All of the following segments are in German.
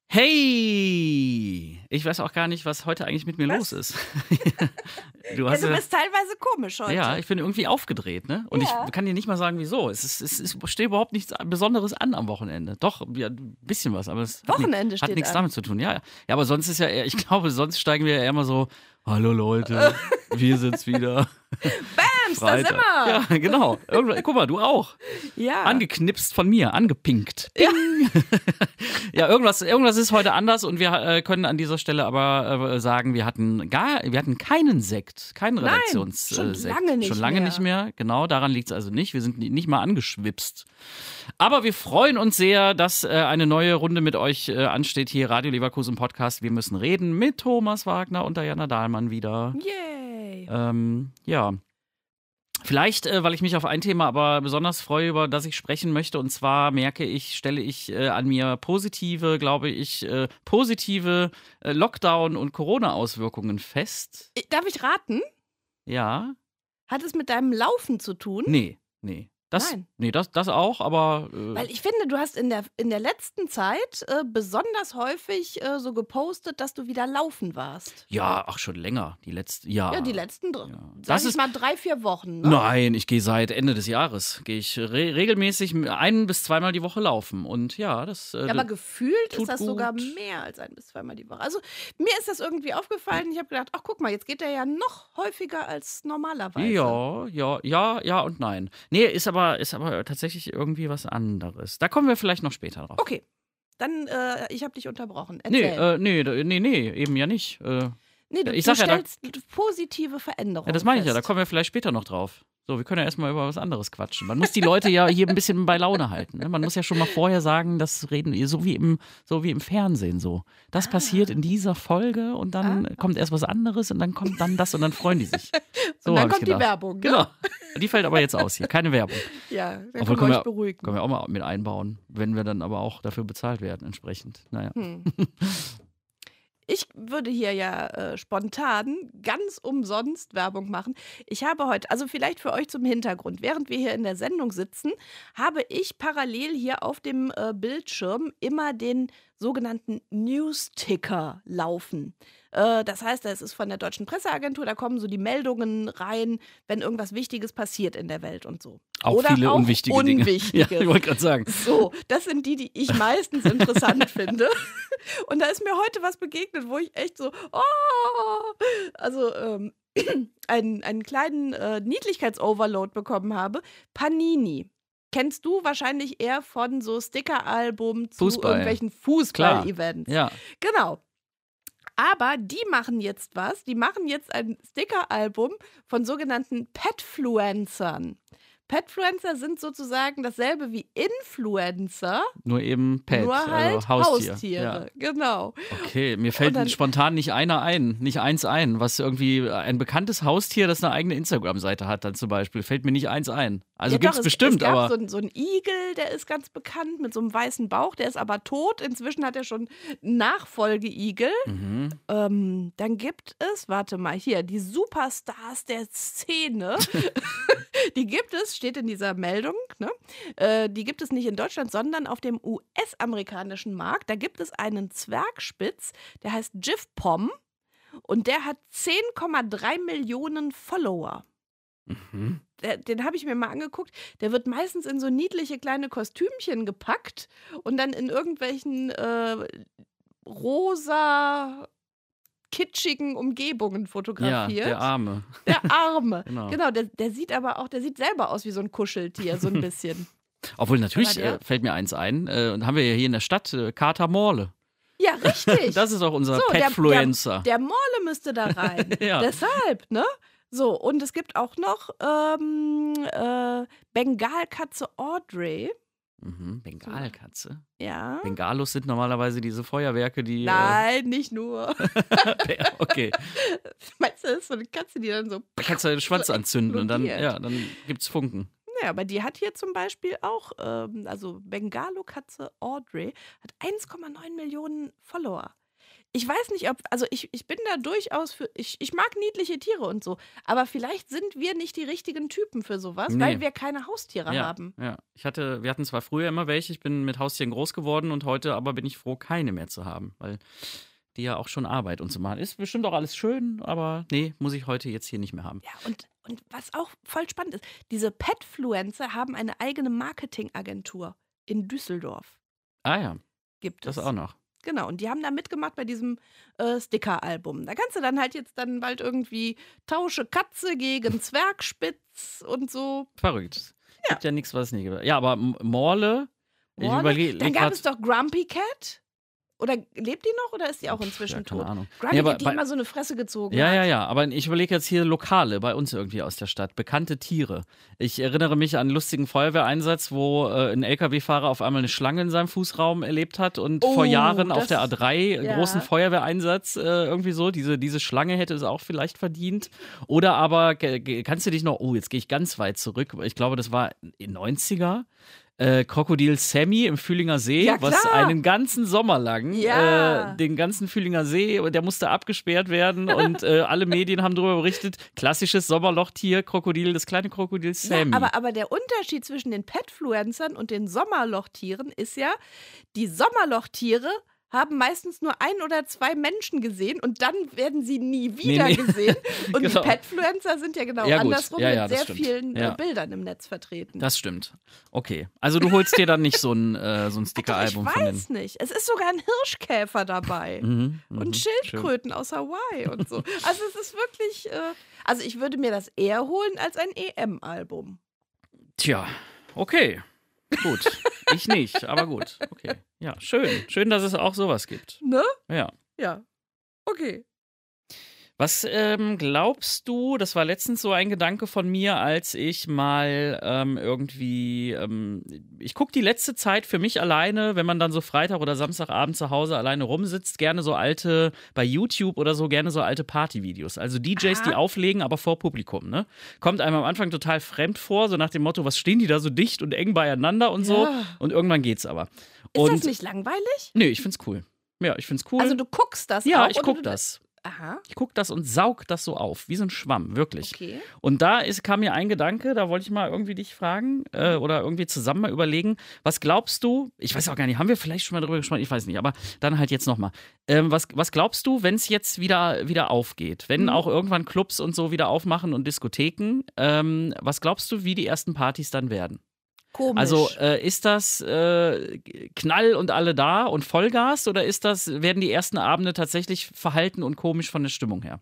Hey! Ich weiß auch gar nicht, was heute eigentlich mit mir los ist. Du bist teilweise komisch heute. Ja, ich bin irgendwie aufgedreht, ne? Und ich kann dir nicht mal sagen, wieso. Es steht überhaupt nichts Besonderes an am Wochenende. Doch, ja, ein bisschen was, aber es hat nichts damit zu tun. Ja, aber sonst ist ja eher, ich glaube, sonst steigen wir ja eher mal so, hallo Leute, wir sind's wieder. Bams, da sind wir. Ja, genau. Guck mal, du auch. Ja. Angeknipst von mir, angepinkt. Ding. Ja, irgendwas ist heute anders und wir können an dieser Stelle aber sagen, wir hatten keinen Sekt, keinen Redaktionssekt. Schon lange nicht mehr. Genau, daran liegt es also nicht. Wir sind nicht mal angeschwipst. Aber wir freuen uns sehr, dass eine neue Runde mit euch ansteht hier, Radio Leverkusen Podcast. Wir müssen reden mit Thomas Wagner und Diana Dahlmann wieder. Yay! Ja. Vielleicht, weil ich mich auf ein Thema aber besonders freue, über das ich sprechen möchte. Und zwar stelle ich an mir positive Lockdown- und Corona-Auswirkungen fest. Darf ich raten? Ja. Hat es mit deinem Laufen zu tun? Nee. Nein. Nee, das auch, aber. Weil ich finde, du hast in der letzten Zeit besonders häufig so gepostet, dass du wieder laufen warst. Ja, ach, schon länger. Die letzten. Ja, die letzten, sag ich mal, 3-4 Wochen. Ne? Nein, ich gehe seit Ende des Jahres. Gehe ich regelmäßig 1- bis 2-mal die Woche laufen. Und ja, das. Ja, aber gefühlt ist das gut. Sogar mehr als 1- bis 2-mal die Woche. Also mir ist das irgendwie aufgefallen. Ich habe gedacht, ach guck mal, jetzt geht der ja noch häufiger als normalerweise. Ja und nein. Nee, ist aber tatsächlich irgendwie was anderes. Da kommen wir vielleicht noch später drauf. Okay, dann, ich habe dich unterbrochen. Erzähl. Nee, eben ja nicht. Nee, du sag stellst positive Veränderungen Ja, das meine ich ja, fest. da kommen wir vielleicht später noch drauf. So, wir können ja erstmal über was anderes quatschen. Man muss die Leute ja hier ein bisschen bei Laune halten. Ne? Man muss ja schon mal vorher sagen, das reden so wie im Fernsehen so. Das passiert in dieser Folge und dann kommt erst was anderes und dann kommt dann das und dann freuen die sich. So und dann hab ich kommt die gedacht. Werbung. Ne? Genau. Die fällt aber jetzt aus hier. Keine Werbung. Ja, wir Obwohl, können euch beruhigen. Können wir auch mal mit einbauen, wenn wir dann aber auch dafür bezahlt werden entsprechend. Naja. Ich würde hier ja spontan ganz umsonst Werbung machen. Ich habe heute, also vielleicht für euch zum Hintergrund, während wir hier in der Sendung sitzen, habe ich parallel hier auf dem Bildschirm immer den sogenannten News-Ticker laufen. Das heißt, das ist von der Deutschen Presseagentur, da kommen so die Meldungen rein, wenn irgendwas Wichtiges passiert in der Welt und so. Auch Oder viele auch unwichtige Dinge. Ja, ich wollte gerade sagen. So, das sind die ich meistens interessant finde. Und da ist mir heute was begegnet, wo ich echt so, also einen kleinen Niedlichkeits-Overload bekommen habe. Panini. Kennst du wahrscheinlich eher von so Sticker-Album zu irgendwelchen Fußball-Events. Ja. Genau. Aber die machen jetzt was. Die machen jetzt ein Sticker-Album von sogenannten Petfluencern. Petfluencer sind sozusagen dasselbe wie Influencer. Nur eben Pet, nur halt also Haustier. Haustiere. Genau. Okay, mir fällt spontan nicht eins ein, was irgendwie ein bekanntes Haustier, das eine eigene Instagram-Seite hat dann zum Beispiel, fällt mir nicht eins ein. Also ja, gibt's bestimmt, es gab aber... so einen Igel, der ist ganz bekannt, mit so einem weißen Bauch, der ist aber tot. Inzwischen hat er schon Nachfolgeigel. Dann gibt es, warte mal, hier, die Superstars der Szene. Die gibt es, steht in dieser Meldung, ne? Die gibt es nicht in Deutschland, sondern auf dem US-amerikanischen Markt. Da gibt es einen Zwergspitz, der heißt Jif Pom und der hat 10,3 Millionen Follower. Den habe ich mir mal angeguckt. Der wird meistens in so niedliche kleine Kostümchen gepackt und dann in irgendwelchen rosa kitschigen Umgebungen fotografiert. Ja, der Arme. Der Arme. Genau. Der sieht aber auch, der sieht selber aus wie so ein Kuscheltier, so ein bisschen. Obwohl, natürlich fällt mir eins ein, und haben wir ja hier in der Stadt Kater Morle. Ja, richtig. Das ist auch unser Petfluencer. Der Morle müsste da rein. Ja. Deshalb, ne? So, und es gibt auch noch Bengalkatze Audrey. Bengalkatze? Ja. Bengalos sind normalerweise diese Feuerwerke, die... Nein, nicht nur. Okay. Meinst du, das ist so eine Katze, die dann so... Da kannst du den Schwanz so anzünden und dann gibt's Funken. Naja, aber die hat hier zum Beispiel auch, also Bengalo-Katze Audrey hat 1,9 Millionen Follower. ich weiß nicht, also ich bin da durchaus ich mag niedliche Tiere und so, aber vielleicht sind wir nicht die richtigen Typen für sowas, Nee. weil wir keine Haustiere haben. Ja. Wir hatten zwar früher immer welche, ich bin mit Haustieren groß geworden und heute aber bin ich froh, keine mehr zu haben, weil die ja auch schon Arbeit und so machen. Ist bestimmt auch alles schön, aber nee, muss ich heute jetzt hier nicht mehr haben. Ja, und was auch voll spannend ist, diese Petfluencer haben eine eigene Marketingagentur in Düsseldorf. Ah ja, Gibt das es. auch noch. Genau, und die haben da mitgemacht bei diesem Sticker-Album. Da kannst du dann halt jetzt dann bald irgendwie tausche Katze gegen Zwergspitz und so. Verrückt. Gibt ja nichts, was es nie gibt. Ja, aber Morle, ich Morle. überlege Dann gab es doch Grumpy Cat. Oder lebt die noch oder ist die auch inzwischen keine tot? Ahnung. Grumpy Nee, aber Cat, die immer so eine Fresse gezogen Ja, hat. aber ich überlege jetzt hier Lokale bei uns irgendwie aus der Stadt, bekannte Tiere. Ich erinnere mich an einen lustigen Feuerwehreinsatz, wo ein LKW-Fahrer auf einmal eine Schlange in seinem Fußraum erlebt hat und vor Jahren auf der A3 großen Feuerwehreinsatz irgendwie so. Diese Schlange hätte es auch vielleicht verdient. Oder aber, kannst du dich noch, jetzt gehe ich ganz weit zurück, ich glaube, das war in 90er. Krokodil Sammy im Fühlinger See, Ja, was klar. einen ganzen Sommer lang, Ja. den ganzen Fühlinger See, der musste abgesperrt werden und alle Medien haben darüber berichtet, klassisches Sommerlochtier, Krokodil, das kleine Krokodil Sammy. Ja, aber der Unterschied zwischen den Petfluencern und den Sommerlochtieren ist ja, die Sommerlochtiere haben meistens nur 1 oder 2 Menschen gesehen und dann werden sie nie wieder Nee. gesehen. Und Genau. die Petfluencer sind ja genau Ja, gut. andersrum Ja, mit das sehr stimmt. vielen Ja. Bildern im Netz vertreten. Das stimmt. Okay. Also du holst dir dann nicht so ein Doch, Sticker-Album ich von den. weiß nicht. Es ist sogar ein Hirschkäfer dabei. Und Schildkröten aus Hawaii und so. Also es ist wirklich, also ich würde mir das eher holen als ein EM-Album. Tja, okay. Gut. Ich nicht, aber gut. Okay. Ja, schön. Schön, dass es auch sowas gibt. Ne? Ja. Ja. Okay. Was glaubst du, das war letztens so ein Gedanke von mir, als ich mal ich gucke die letzte Zeit für mich alleine, wenn man dann so Freitag oder Samstagabend zu Hause alleine rumsitzt, gerne so bei YouTube oder so, gerne so alte Partyvideos. Also DJs, die auflegen, aber vor Publikum, ne? Kommt einem am Anfang total fremd vor, so nach dem Motto, was stehen die da so dicht und eng beieinander und so? Ja. Und irgendwann geht's aber. Ist das nicht langweilig? Nee, ich find's cool. Ja, ich find's cool. Also du guckst das ja, auch? ich oder guck du- das. Aha, Ich gucke das und saug das so auf, wie so ein Schwamm, wirklich. okay. Und da kam mir ein Gedanke, da wollte ich mal irgendwie dich fragen oder irgendwie zusammen mal überlegen, was glaubst du, ich weiß auch gar nicht, haben wir vielleicht schon mal darüber gesprochen, ich weiß nicht, aber dann halt jetzt nochmal. Was glaubst du, wenn es jetzt wieder aufgeht, wenn auch irgendwann Clubs und so wieder aufmachen und Diskotheken, was glaubst du, wie die ersten Partys dann werden? Komisch. Also ist das Knall und alle da und Vollgas oder werden die ersten Abende tatsächlich verhalten und komisch von der Stimmung her?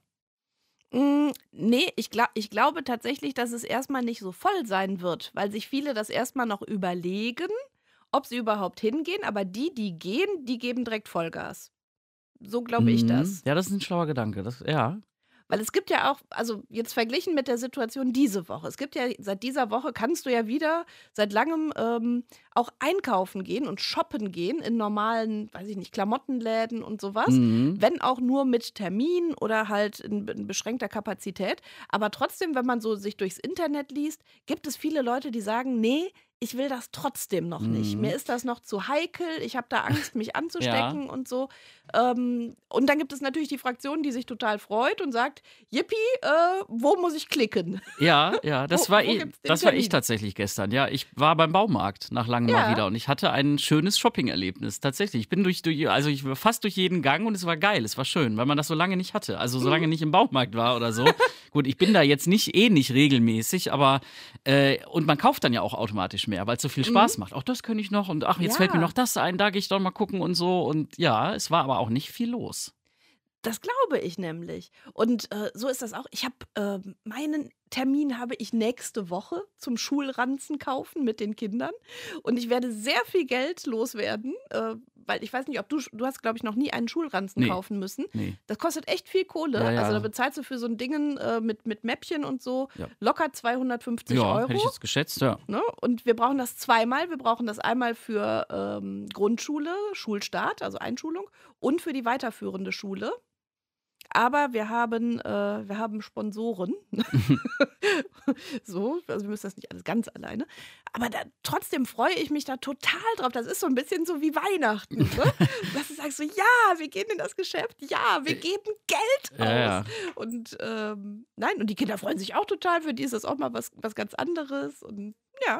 Nee, ich glaube tatsächlich, dass es erstmal nicht so voll sein wird, weil sich viele das erstmal noch überlegen, ob sie überhaupt hingehen, aber die gehen, die geben direkt Vollgas. So glaube ich das. Ja, das ist ein schlauer Gedanke. Ja. Weil es gibt ja auch, also jetzt verglichen mit der Situation diese Woche, es gibt ja seit dieser Woche, kannst du ja wieder seit langem auch einkaufen gehen und shoppen gehen in normalen, weiß ich nicht, Klamottenläden und sowas. Wenn auch nur mit Termin oder halt in beschränkter Kapazität. Aber trotzdem, wenn man so sich durchs Internet liest, gibt es viele Leute, die sagen, nee, ich will das trotzdem noch nicht. Mir ist das noch zu heikel, ich habe da Angst, mich anzustecken und so. Und dann gibt es natürlich die Fraktion, die sich total freut und sagt, Yippie, wo muss ich klicken? Ja, das war ich Termin? tatsächlich gestern. Ja, ich war beim Baumarkt nach langem mal wieder und ich hatte ein schönes Shopping-Erlebnis. Tatsächlich. Ich bin ich war fast durch jeden Gang und es war geil, es war schön, weil man das so lange nicht hatte. Also so lange nicht im Baumarkt war oder so. Gut, ich bin da jetzt nicht regelmäßig, aber und man kauft dann ja auch automatisch mehr, weil es so viel Spaß macht. Auch das könnte ich noch und ach, jetzt fällt mir noch das ein, da gehe ich doch mal gucken und so. Und ja, es war aber auch nicht viel los. Das glaube ich nämlich. Und so ist das auch. Ich habe meinen Termin habe ich nächste Woche zum Schulranzen kaufen mit den Kindern. Und ich werde sehr viel Geld loswerden, weil ich weiß nicht, ob du hast, glaube ich, noch nie einen Schulranzen kaufen müssen. Nee. Das kostet echt viel Kohle. Ja, ja. Also da bezahlst du für so ein Ding mit Mäppchen und so Ja. locker 250 Ja, Euro. hätte ich jetzt geschätzt, ja. Ne? Und wir brauchen das zweimal. Wir brauchen das einmal für Grundschule, Schulstart, also Einschulung, und für die weiterführende Schule. aber wir haben Sponsoren. So, also wir müssen das nicht alles ganz alleine. Aber trotzdem freue ich mich da total drauf. Das ist so ein bisschen so wie Weihnachten. Ne? Dass du sagst so, ja, wir gehen in das Geschäft, ja, wir geben Geld aus. Ja. Und nein, und die Kinder freuen sich auch total. Für die ist das auch mal was ganz anderes. Und ja,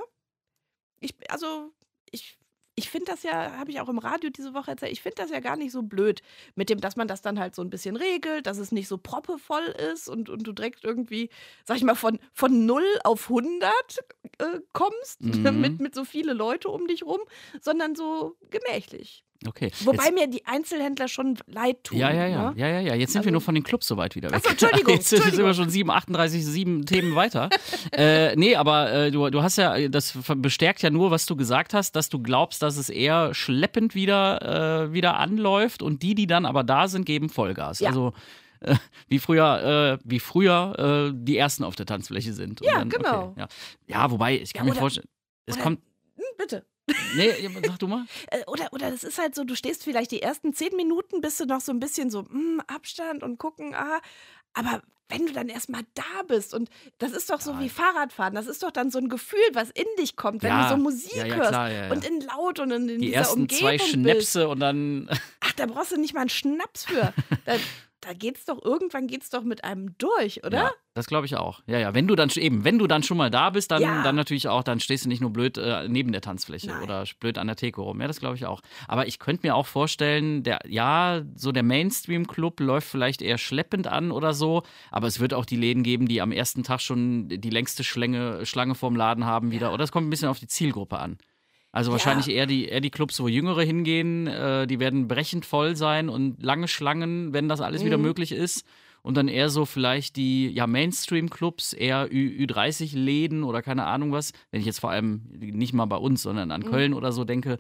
ich finde das ja, habe ich auch im Radio diese Woche erzählt, ich finde das ja gar nicht so blöd, mit dem, dass man das dann halt so ein bisschen regelt, dass es nicht so proppevoll ist und du direkt irgendwie, sag ich mal, von 0 auf 100 kommst, mit so viele Leute um dich rum, sondern so gemächlich. Okay. Wobei mir die Einzelhändler schon leid tun. Ja. Ne? Jetzt sind wir nur von den Clubs soweit wieder weg. Achso, Entschuldigung. Jetzt sind wir schon 7 Themen weiter. Nee, aber du hast ja, das bestärkt ja nur, was du gesagt hast, dass du glaubst, dass es eher schleppend wieder anläuft und die dann aber da sind, geben Vollgas. Ja. Also wie früher die Ersten auf der Tanzfläche sind. Ja, genau. Okay, ja, wobei, ich kann mir vorstellen, es kommt... Bitte. Nee, sag du mal. Oder das ist halt so, du stehst vielleicht die ersten 10 Minuten, bist du noch so ein bisschen so Abstand und gucken, aber wenn du dann erstmal da bist und das ist doch so wie Fahrradfahren, das ist doch dann so ein Gefühl, was in dich kommt, wenn du so Musik hörst klar. und in laut und in Die dieser ersten Umgebung 2 bist. Schnäpse und dann... Ach, da brauchst du nicht mal einen Schnaps für. Irgendwann geht's doch mit einem durch, oder? Ja, das glaube ich auch. Ja, wenn du dann schon mal da bist, dann natürlich auch, dann stehst du nicht nur blöd neben der Tanzfläche oder blöd an der Theke rum. Ja, das glaube ich auch. Aber ich könnte mir auch vorstellen, der Mainstream-Club läuft vielleicht eher schleppend an oder so, aber es wird auch die Läden geben, die am ersten Tag schon die längste Schlange vorm Laden haben wieder. Oder es kommt ein bisschen auf die Zielgruppe an. Also wahrscheinlich eher die Clubs, wo Jüngere hingehen, die werden brechend voll sein und lange Schlangen, wenn das alles wieder möglich ist. Und dann eher so vielleicht die Mainstream-Clubs, eher Ü30-Läden oder keine Ahnung was. Wenn ich jetzt vor allem nicht mal bei uns, sondern an Köln oder so denke,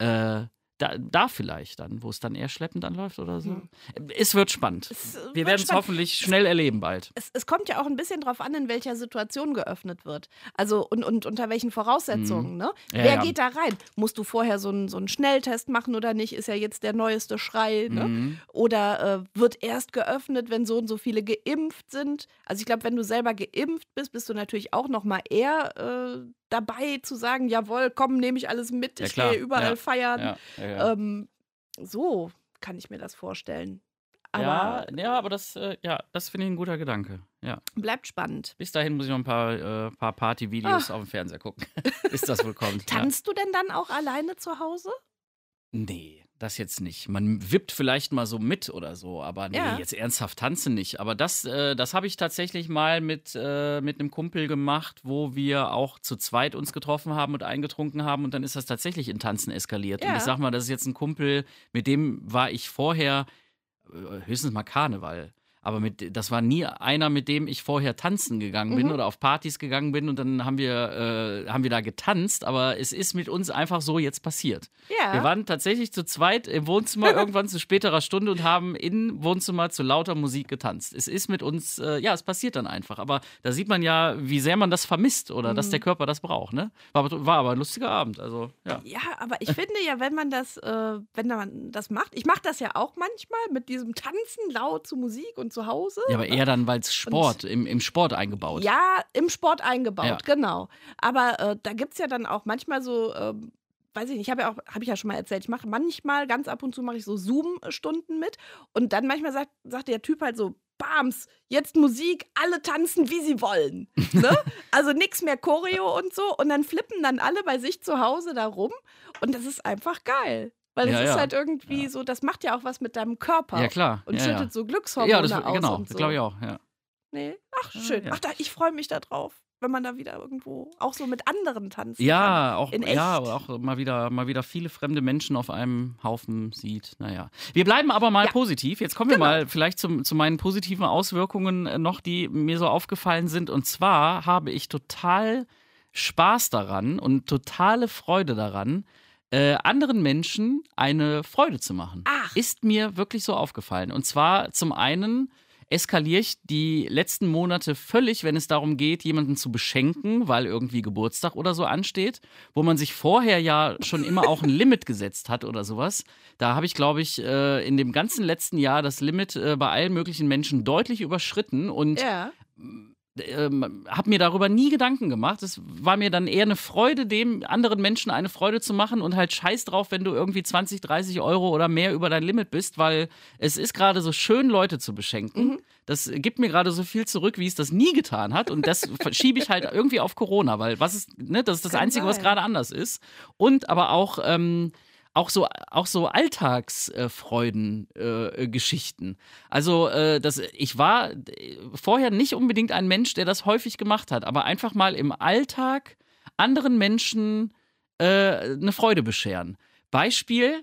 da vielleicht dann, wo es dann eher schleppend anläuft oder so. Es wird spannend. Wir werden es hoffentlich schnell erleben bald. Es kommt ja auch ein bisschen drauf an, in welcher Situation geöffnet wird. Also und unter welchen Voraussetzungen. Ne? Wer geht da rein? Musst du vorher so einen Schnelltest machen oder nicht? Ist ja jetzt der neueste Schrei. Ne? Oder wird erst geöffnet, wenn so und so viele geimpft sind? Also ich glaube, wenn du selber geimpft bist du natürlich auch noch mal eher dabei zu sagen, jawohl, komm, nehme ich alles mit, ich gehe überall feiern. Ja. So kann ich mir das vorstellen. Aber das finde ich ein guter Gedanke. Ja. Bleibt spannend. Bis dahin muss ich noch ein paar Partyvideos auf dem Fernseher gucken, bis das wohl kommt. Tanzt du denn dann auch alleine zu Hause? Nee, das jetzt nicht. Man wippt vielleicht mal so mit oder so, aber nee, jetzt ernsthaft tanzen nicht. Aber das habe ich tatsächlich mal mit einem Kumpel gemacht, wo wir auch zu zweit uns getroffen haben und eingetrunken haben und dann ist das tatsächlich in Tanzen eskaliert. Und ich sag mal, das ist jetzt ein Kumpel, mit dem war ich vorher höchstens mal Karneval. Aber das war nie einer, mit dem ich vorher tanzen gegangen bin oder auf Partys gegangen bin und dann haben wir da getanzt, aber es ist mit uns einfach so jetzt passiert. Ja. Wir waren tatsächlich zu zweit im Wohnzimmer irgendwann zu späterer Stunde und haben im Wohnzimmer zu lauter Musik getanzt. Es ist mit uns, es passiert dann einfach. Aber da sieht man ja, wie sehr man das vermisst oder dass der Körper das braucht. Ne? War aber ein lustiger Abend. Also, ja. Ja, aber ich finde ja, wenn man das macht, ich mache das ja auch manchmal mit diesem Tanzen laut zu Musik und zu Hause. Ja, aber eher dann, weil es im Sport eingebaut. Ja, im Sport eingebaut, genau. Aber da gibt es ja dann auch manchmal so, weiß ich nicht, habe ich ja schon mal erzählt, ich mache manchmal, ganz ab und zu mache ich so Zoom-Stunden mit und dann manchmal sagt der Typ halt so, Bams, jetzt Musik, alle tanzen, wie sie wollen. Ne? Also nichts mehr Choreo und so und dann flippen dann alle bei sich zu Hause da rum und das ist einfach geil. Weil es ist halt irgendwie so, das macht ja auch was mit deinem Körper. Ja, klar. Und schüttet so Glückshormone aus. Genau, und so. Das glaube ich auch, ja. Nee. Ach, schön. Ja. Ach, ich freue mich da drauf, wenn man da wieder irgendwo auch so mit anderen tanzen ja, kann. auch, in echt. ja, auch mal wieder viele fremde Menschen auf einem Haufen sieht. Naja. Wir bleiben aber mal positiv. Jetzt kommen wir mal vielleicht zu meinen positiven Auswirkungen noch, die mir so aufgefallen sind. Und zwar habe ich total Spaß daran und totale Freude daran, anderen Menschen eine Freude zu machen. Ach. Ist mir wirklich so aufgefallen. Und zwar zum einen eskaliere ich die letzten Monate völlig, wenn es darum geht, jemanden zu beschenken, weil irgendwie Geburtstag oder so ansteht, wo man sich vorher ja schon immer auch ein Limit gesetzt hat oder sowas. Da habe ich, glaube ich, in dem ganzen letzten Jahr das Limit bei allen möglichen Menschen deutlich überschritten und Ja. habe mir darüber nie Gedanken gemacht. Es war mir dann eher eine Freude, dem anderen Menschen eine Freude zu machen und halt scheiß drauf, wenn du irgendwie 20, 30 Euro oder mehr über dein Limit bist, weil es ist gerade so schön, Leute zu beschenken. Das gibt mir gerade so viel zurück, wie es das nie getan hat und das schiebe ich halt irgendwie auf Corona, weil das ist das Kann Einzige, was sein. gerade anders ist. Und aber auch so Alltagsfreuden-Geschichten. Also, ich war vorher nicht unbedingt ein Mensch, der das häufig gemacht hat, aber einfach mal im Alltag anderen Menschen eine Freude bescheren. Beispiel,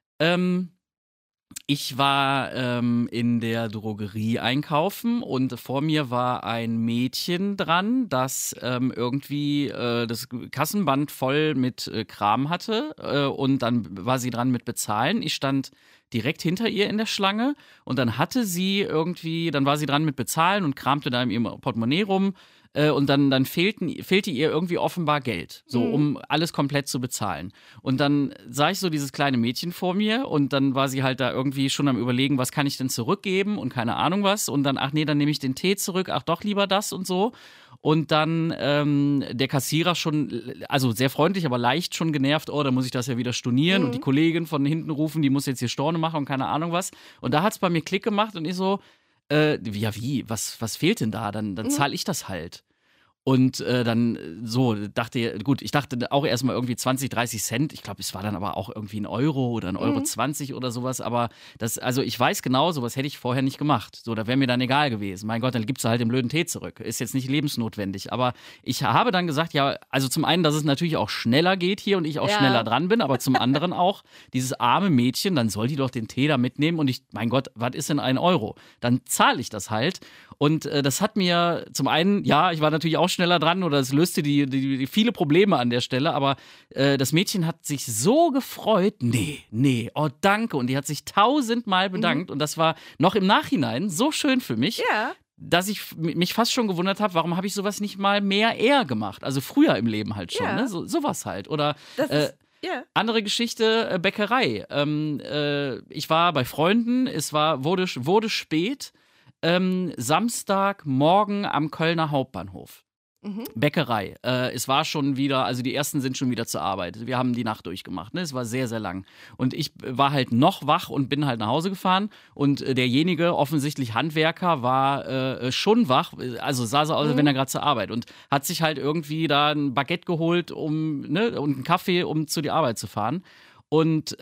ich war in der Drogerie einkaufen und vor mir war ein Mädchen dran, das irgendwie das Kassenband voll mit Kram hatte und dann war sie dran mit Bezahlen. Ich stand direkt hinter ihr in der Schlange und dann dann war sie dran mit Bezahlen und kramte da in ihrem Portemonnaie rum. Und dann fehlte ihr irgendwie offenbar Geld, so um alles komplett zu bezahlen. Und dann sah ich so dieses kleine Mädchen vor mir und dann war sie halt da irgendwie schon am Überlegen, was kann ich denn zurückgeben und keine Ahnung was. Und dann, ach nee, dann nehme ich den Tee zurück, ach doch lieber das und so. Und dann der Kassierer schon, also sehr freundlich, aber leicht schon genervt, oh, da muss ich das ja wieder stornieren und die Kollegin von hinten rufen, die muss jetzt hier Storno machen und keine Ahnung was. Und da hat es bei mir Klick gemacht und ich so, ja, wie? Was fehlt denn da? Dann zahle ich das halt. Und dann ich dachte auch erstmal irgendwie 20, 30 Cent. Ich glaube, es war dann aber auch irgendwie ein Euro oder ein Euro 20 oder sowas. Aber also ich weiß genau, sowas hätte ich vorher nicht gemacht. So, da wäre mir dann egal gewesen. Mein Gott, dann gibst du halt den blöden Tee zurück. Ist jetzt nicht lebensnotwendig. Aber ich habe dann gesagt, ja, also zum einen, dass es natürlich auch schneller geht hier und ich auch schneller dran bin, aber zum anderen auch, dieses arme Mädchen, dann soll die doch den Tee da mitnehmen und mein Gott, was ist denn ein Euro? Dann zahle ich das halt. Und das hat mir zum einen, ja, ich war natürlich auch schneller dran oder es löste die viele Probleme an der Stelle, aber das Mädchen hat sich so gefreut, nee, oh danke, und die hat sich tausendmal bedankt und das war noch im Nachhinein so schön für mich, Ja. dass ich mich fast schon gewundert habe, warum habe ich sowas nicht mal mehr eher gemacht, also früher im Leben halt schon, Ja. ne? Sowas halt oder Das ist, ja. andere Geschichte, Bäckerei. Ich war bei Freunden, wurde spät, Samstagmorgen am Kölner Hauptbahnhof. Bäckerei. Es war schon wieder, also die ersten sind schon wieder zur Arbeit. Wir haben die Nacht durchgemacht, ne? Es war sehr, sehr lang. Und ich war halt noch wach und bin halt nach Hause gefahren. Und derjenige, offensichtlich Handwerker, war schon wach, also sah so aus, als wenn er gerade zur Arbeit und hat sich halt irgendwie da ein Baguette geholt, und einen Kaffee, um zu der Arbeit zu fahren. Und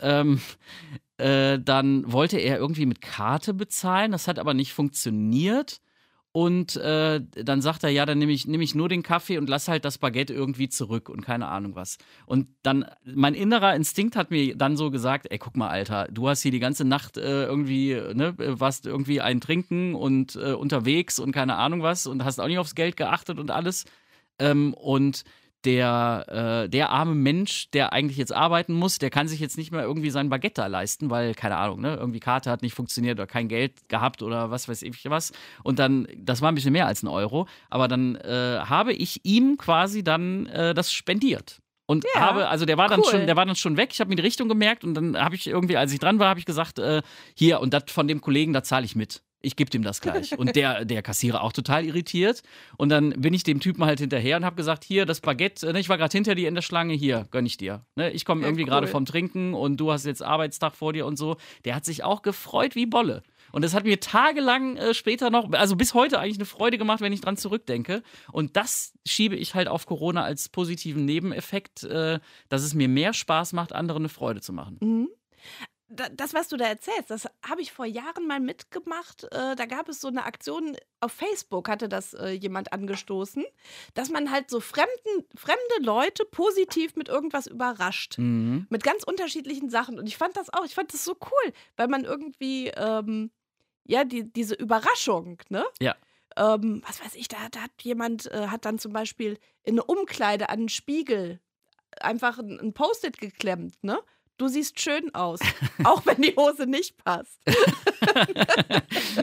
dann wollte er irgendwie mit Karte bezahlen, das hat aber nicht funktioniert. Und dann sagt er, ja, dann nehme ich nur den Kaffee und lass halt das Baguette irgendwie zurück und keine Ahnung was. Und dann, mein innerer Instinkt hat mir dann so gesagt, ey, guck mal, Alter, du hast hier die ganze Nacht irgendwie, warst irgendwie ein Trinken und unterwegs und keine Ahnung was und hast auch nicht aufs Geld geachtet und alles. Und der arme Mensch, der eigentlich jetzt arbeiten muss, der kann sich jetzt nicht mehr irgendwie sein Baguette da leisten, weil, keine Ahnung, ne, irgendwie Karte hat nicht funktioniert oder kein Geld gehabt oder was weiß ich was. Und dann, das war ein bisschen mehr als ein Euro, aber dann habe ich ihm quasi dann das spendiert. Und also der war dann schon weg, ich habe mir die Richtung gemerkt und dann habe ich irgendwie, als ich dran war, habe ich gesagt, hier, und das von dem Kollegen, da zahle ich mit. Ich gebe dem das gleich. Und der Kassierer auch total irritiert. Und dann bin ich dem Typen halt hinterher und habe gesagt, hier, das Baguette, ich war gerade hinter dir in der Schlange, hier, gönn ich dir. Ich komme irgendwie gerade vom Trinken und du hast jetzt Arbeitstag vor dir und so. Der hat sich auch gefreut wie Bolle. Und das hat mir tagelang später noch, also bis heute eigentlich eine Freude gemacht, wenn ich dran zurückdenke. Und das schiebe ich halt auf Corona als positiven Nebeneffekt, dass es mir mehr Spaß macht, anderen eine Freude zu machen. Das, was du da erzählst, das habe ich vor Jahren mal mitgemacht. Da gab es so eine Aktion, auf Facebook hatte das jemand angestoßen, dass man halt so fremde Leute positiv mit irgendwas überrascht. Mit ganz unterschiedlichen Sachen. Und ich fand das so cool, weil man irgendwie, diese Überraschung, ne? Ja. Was weiß ich, da hat jemand, hat dann zum Beispiel in eine Umkleide an einen Spiegel einfach ein Post-it geklemmt, ne? Du siehst schön aus, auch wenn die Hose nicht passt.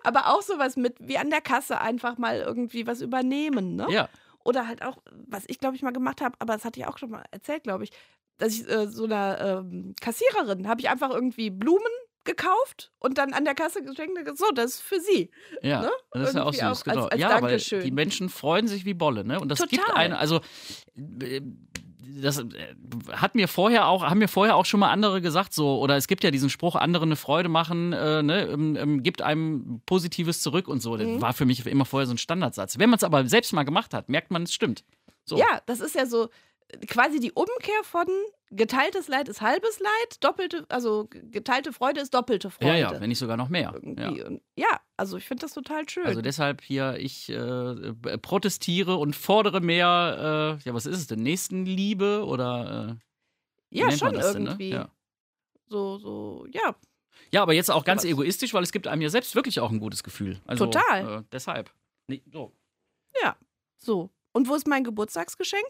Aber auch sowas mit, wie an der Kasse einfach mal irgendwie was übernehmen, ne? Ja. Oder halt auch, was ich, glaube ich, mal gemacht habe, aber das hatte ich auch schon mal erzählt, glaube ich, dass ich so einer Kassiererin habe ich einfach irgendwie Blumen gekauft und dann an der Kasse geschenkt. So, das ist für sie. Ja, Ne? das ist ja auch Irgendwie süß, auch genau. als Ja, weil Dankeschön. die Menschen freuen sich wie Bolle, ne? Und das gibt Total. eine, also das haben mir vorher auch schon mal andere gesagt, so, oder es gibt ja diesen Spruch, anderen eine Freude machen, ne, gibt einem Positives zurück und so. Das war für mich immer vorher so ein Standardsatz. Wenn man es aber selbst mal gemacht hat, merkt man, es stimmt. So. Ja, das ist ja so quasi die Umkehr von geteiltes Leid ist halbes Leid, also geteilte Freude ist doppelte Freude. Ja, wenn nicht sogar noch mehr. Irgendwie. Ja. Und ja, also ich finde das total schön. Also deshalb hier, ich protestiere und fordere mehr, ja, was ist es denn? Nächstenliebe oder wie ja, nennt man schon das denn, ne? irgendwie. Ja. So, ja, Ja, aber jetzt auch ganz Sowas. egoistisch, weil es gibt einem ja selbst wirklich auch ein gutes Gefühl. Also, Total. Deshalb. Nee, so. ja, so. Und wo ist mein Geburtstagsgeschenk?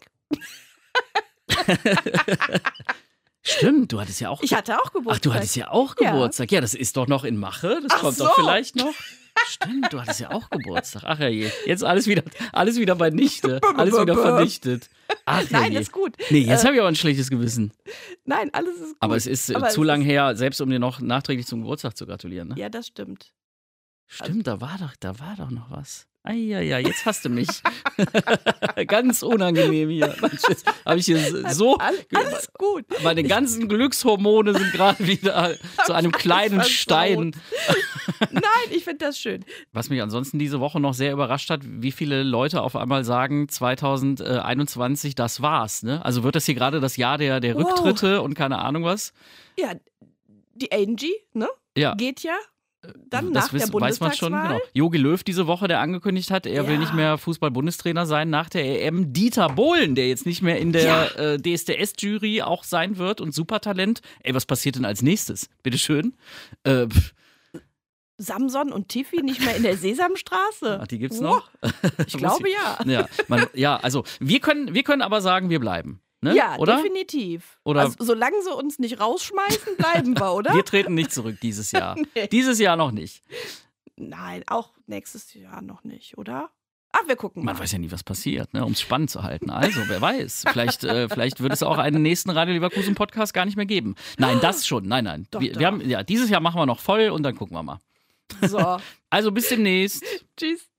Stimmt, du hattest ja auch. Ich hatte auch Geburtstag. Ach, du hattest ja auch Ja. Geburtstag. Ja, das ist doch noch in Mache. Das Ach kommt so. doch vielleicht noch. Stimmt, du hattest ja auch Geburtstag. Ach ja je. Jetzt alles wieder bei Nichte. Alles wieder vernichtet. Ach ja Nein, je. ist gut. Nee, jetzt habe ich aber ein schlechtes Gewissen. Nein, alles ist gut. Aber es ist Aber zu es lang ist- her, selbst um dir noch nachträglich zum Geburtstag zu gratulieren. Ne? Ja, das stimmt. Stimmt, da war doch noch was. Ja, jetzt hast du mich. Ganz unangenehm hier. Habe ich hier so. Alles gut. Meine ganzen Glückshormone sind gerade wieder zu einem kleinen versaut. Stein. Nein, ich finde das schön. Was mich ansonsten diese Woche noch sehr überrascht hat, wie viele Leute auf einmal sagen, 2021, das war's. Ne? Also wird das hier gerade das Jahr der Wow. Rücktritte und keine Ahnung was? Ja, die Angie, ne? Ja. Geht ja dann Das nach der weiß man schon, Bundestagswahl. genau. Jogi Löw diese Woche, der angekündigt hat, er will Ja. nicht mehr Fußball-Bundestrainer sein nach der EM. Dieter Bohlen, der jetzt nicht mehr in der DSDS-Jury auch sein wird und Supertalent. Ey, was passiert denn als nächstes? Bitteschön. Samson und Tiffy nicht mehr in der Sesamstraße. Ach, die gibt's Wow. noch? Ich glaube ja. Ja, also wir können aber sagen, wir bleiben. Ne? Ja, oder? definitiv. Oder- Also, solange sie uns nicht rausschmeißen, bleiben wir, oder? Wir treten nicht zurück dieses Jahr. Nee. Dieses Jahr noch nicht. Nein, auch nächstes Jahr noch nicht, oder? Ach, wir gucken mal. Man weiß ja nie, was passiert, ne? Um es spannend zu halten. Also, wer weiß. Vielleicht wird es auch einen nächsten Radio Leverkusen Podcast gar nicht mehr geben. Nein, das schon. Nein. Doch, wir doch. haben, ja, dieses Jahr machen wir noch voll und dann gucken wir mal. So, Also bis demnächst. tschüss.